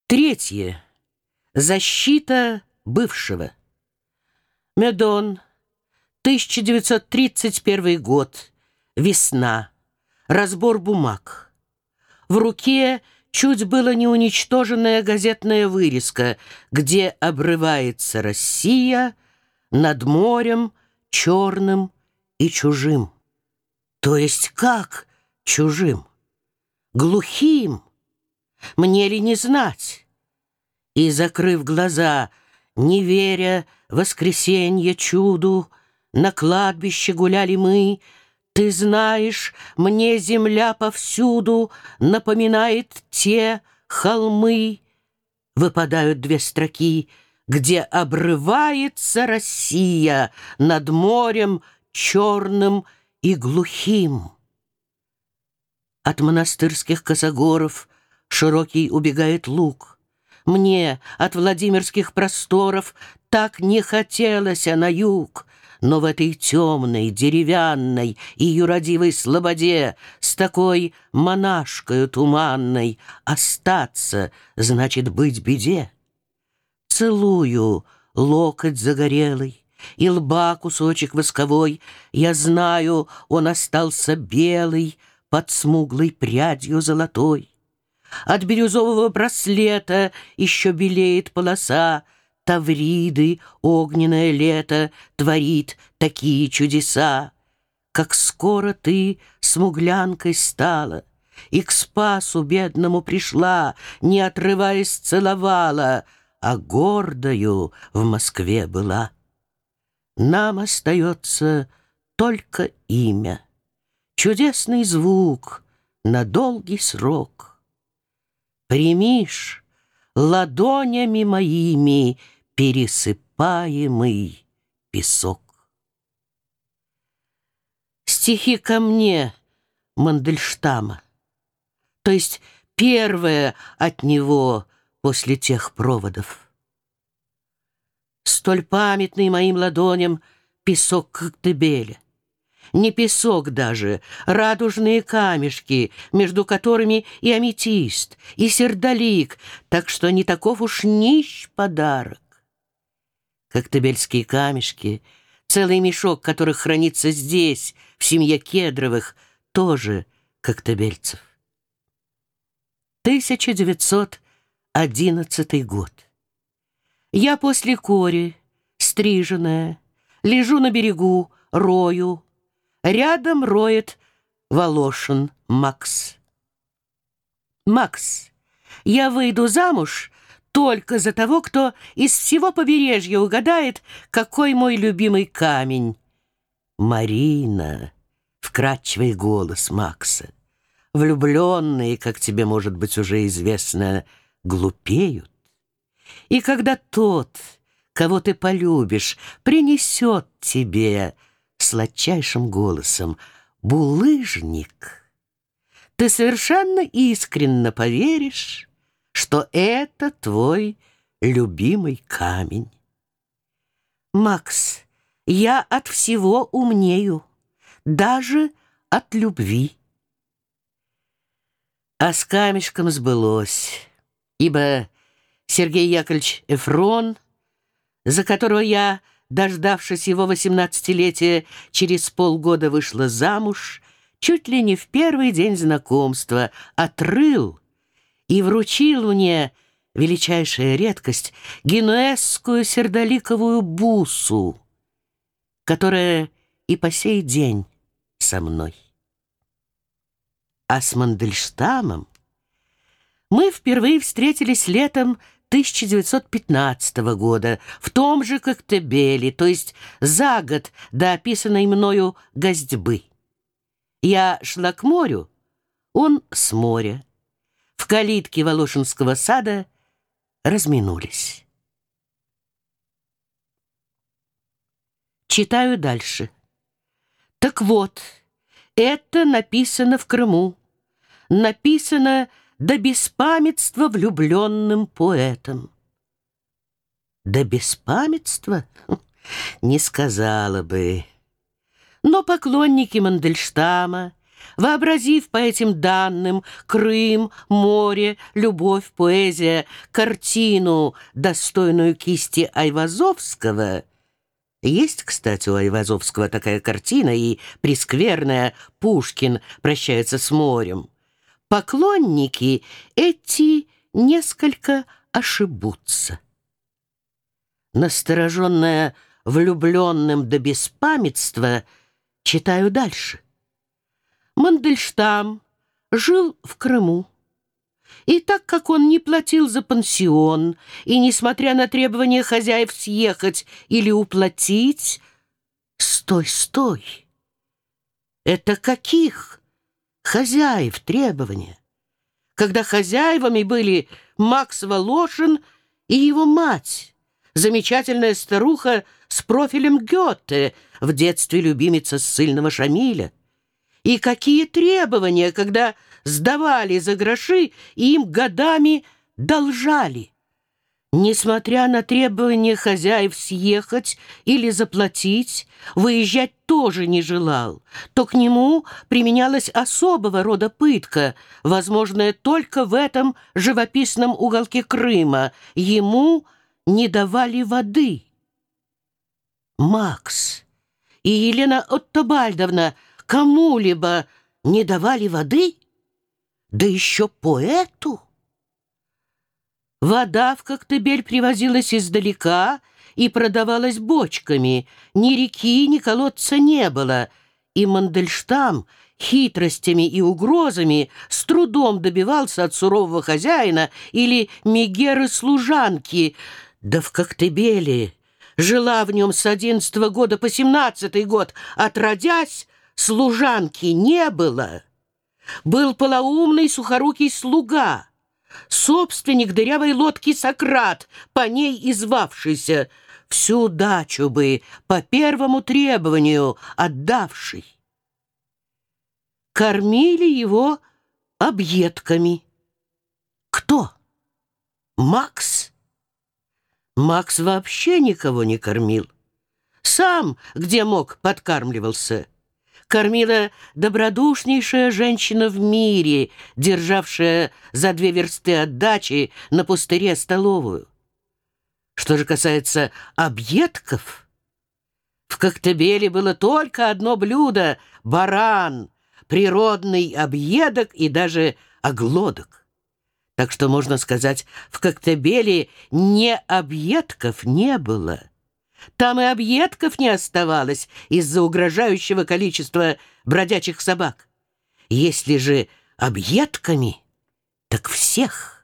Третье. Защита бывшего. Медон, 1931 год. Весна. Разбор бумаг. В руке чуть было не уничтоженная газетная вырезка, где обрывается Россия над морем черным и чужим. То есть как чужим? Глухим? Мне ли не знать? И, закрыв глаза, не веря воскресенье чуду, на кладбище гуляли мы. Ты знаешь, мне земля повсюду напоминает те холмы. Выпадают две строки, где обрывается Россия над морем черным и глухим. От монастырских косогоров широкий убегает луг. Мне от Владимирских просторов так не хотелось на юг, но в этой темной, деревянной и юродивой слободе с такой монашкою туманной остаться значит быть беде. Целую локоть загорелый и лба кусочек восковой, я знаю, он остался белый под смуглой прядью золотой. От бирюзового браслета еще белеет полоса, Тавриды огненное лето творит такие чудеса. Как скоро ты смуглянкой стала и к спасу бедному пришла, не отрываясь целовала, а гордою в Москве была. Нам остается только имя, чудесный звук на долгий срок. Примишь ладонями моими пересыпаемый песок. Стихи ко мне Мандельштама, то есть первое от него после тех проводов. Столь памятный моим ладоням песок Коктебеля. Не песок даже, радужные камешки, между которыми и аметист, и сердолик, так что не таков уж нищ подарок. Коктебельские камешки, целый мешок которых хранится здесь, в семье Кедровых, тоже коктебельцев. 1911 год. Я после кори, стриженная, лежу на берегу, рою. Рядом роет Волошин Макс. «Макс, я выйду замуж только за того, кто из всего побережья угадает, какой мой любимый камень». «Марина», — вкрадчивый голос Макса, «влюбленные, как тебе, может быть, уже известно, глупеют. И когда тот, кого ты полюбишь, принесет тебе сладчайшим голосом булыжник, ты совершенно искренне поверишь, что это твой любимый камень. Макс, я от всего умнею, даже от любви». А с камешком сбылось, ибо Сергей Яковлевич Эфрон, за которого я, дождавшись его 18-летия, через полгода вышла замуж, чуть ли не в первый день знакомства отрыл и вручил мне, величайшая редкость, генуэзскую сердоликовую бусу, которая и по сей день со мной. А с Мандельштамом мы впервые встретились летом 1915 года в том же Коктебеле, то есть за год до описанной мною Гостьбы. Я шла к морю, он с моря. В калитке Волошинского сада разминулись. Читаю дальше. Так вот, это написано в Крыму. Написано до беспамятства влюбленным поэтом. До беспамятства? Не сказала бы. Но поклонники Мандельштама вообразив по этим данным Крым, море, любовь, поэзия, картину, достойную кисти Айвазовского. Есть, кстати, у Айвазовского такая картина, и прескверная «Пушкин прощается с морем». Поклонники эти несколько ошибутся. Настороженная влюбленным до беспамятства, читаю дальше. Мандельштам жил в Крыму. И так как он не платил за пансион, и, несмотря на требования хозяев съехать или уплатить... Стой, стой! Это каких хозяев требования? Когда хозяевами были Макс Волошин и его мать, замечательная старуха с профилем Гёте, в детстве любимица ссыльного Шамиля. И какие требования, когда сдавали за гроши и им годами должали. Несмотря на требования хозяев съехать или заплатить, выезжать тоже не желал, то к нему применялась особого рода пытка, возможная только в этом живописном уголке Крыма. Ему не давали воды. Макс и Елена Оттобальдовна кому-либо не давали воды? Да еще поэту? Вода в Коктебель привозилась издалека и продавалась бочками. Ни реки, ни колодца не было. И Мандельштам хитростями и угрозами с трудом добивался от сурового хозяина или мегеры-служанки. Да в Коктебеле жила в нем с 11-го года по 17-й год, отродясь, служанки не было. Был полоумный сухорукий слуга, собственник дырявой лодки Сократ, по ней и звавшийся, всю дачу бы по первому требованию отдавший. Кормили его объедками. Кто? Макс? Макс вообще никого не кормил. Сам, где мог, подкармливался. Кормила добродушнейшая женщина в мире, державшая за 2 версты от дачи на пустыре столовую. Что же касается объедков, в Коктебеле было только одно блюдо — баран, природный объедок и даже оглодок. Так что, можно сказать, в Коктебеле не объедков не было. Там и объедков не оставалось из-за угрожающего количества бродячих собак. Если же объедками, так всех.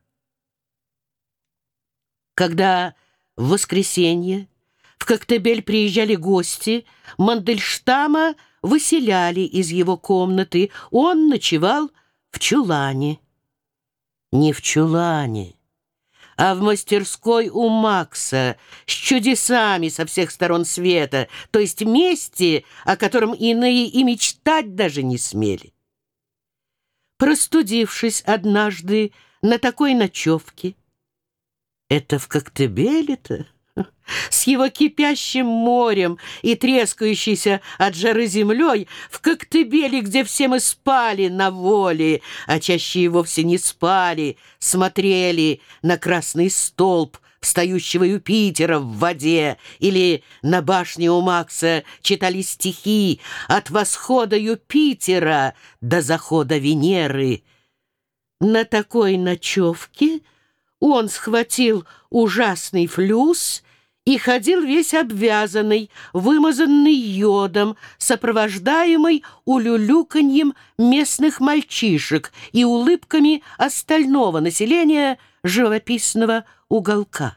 Когда в воскресенье в Коктебель приезжали гости, Мандельштама выселяли из его комнаты. Он ночевал в чулане. Не в чулане, а в мастерской у Макса, с чудесами со всех сторон света, то есть месте, о котором иные и мечтать даже не смели. Простудившись однажды на такой ночевке, это в Коктебеле-то, с его кипящим морем и трескающейся от жары землей, в Коктебеле, где все мы спали на воле, а чаще и вовсе не спали, смотрели на красный столб встающего Юпитера в воде, или на башне у Макса читали стихи от восхода Юпитера до захода Венеры. На такой ночевке он схватил ужасный флюс и ходил весь обвязанный, вымазанный йодом, сопровождаемый улюлюканьем местных мальчишек и улыбками остального населения живописного уголка.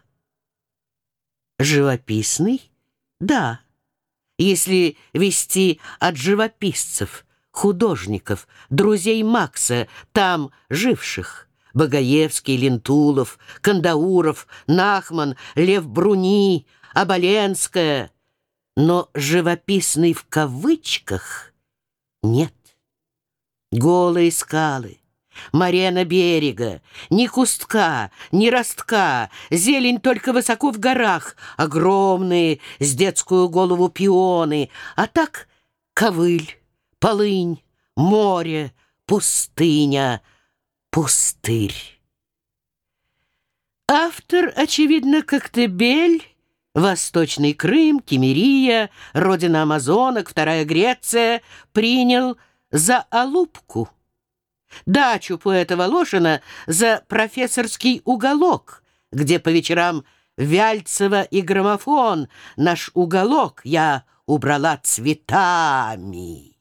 Живописный? Да, если вести от живописцев, художников, друзей Макса, там живших. Богоевский, Лентулов, Кандауров, Нахман, Лев Бруни, Оболенская. Но живописный в кавычках нет. Голые скалы, морена берега, ни кустка, ни ростка, зелень только высоко в горах, огромные с детскую голову пионы, а так ковыль, полынь, море, пустыня, пустырь. Автор, очевидно, Коктебель, Восточный Крым, Киммерия, родина амазонок, Вторая Греция, принял за Алупку. Дачу поэта Волошина за профессорский уголок, где по вечерам Вяльцева и граммофон, наш уголок я убрала цветами.